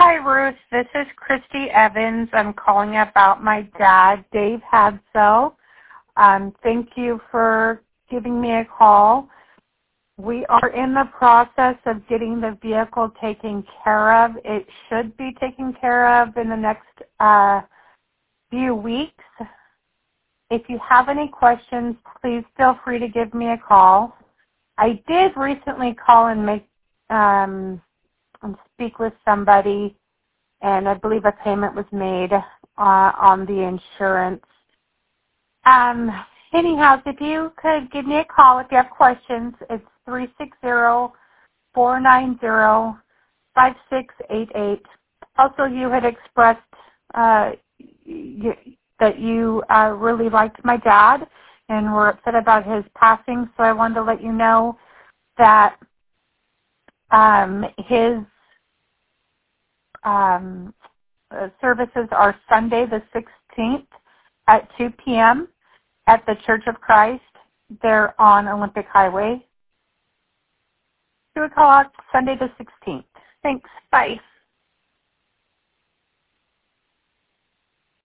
Hi, Ruth. This is Christy Evans. I'm calling about my dad, Dave Hadsell. Thank you for giving me a call. We are in the process of getting the vehicle taken care of. It should be taken care of in the next few weeks. If you have any questions, please feel free to give me a call. I did recently call and and speak with somebody, and I believe a payment was made on the insurance. Anyhow, if you could give me a call if you have questions, it's 360-490-5688. Also, you had expressed that you really liked my dad and were upset about his passing, so I wanted to let you know that his services are Sunday the 16th at 2 p.m. at the Church of Christ. They're on Olympic Highway. Do a call out Sunday the 16th. Thanks. Bye.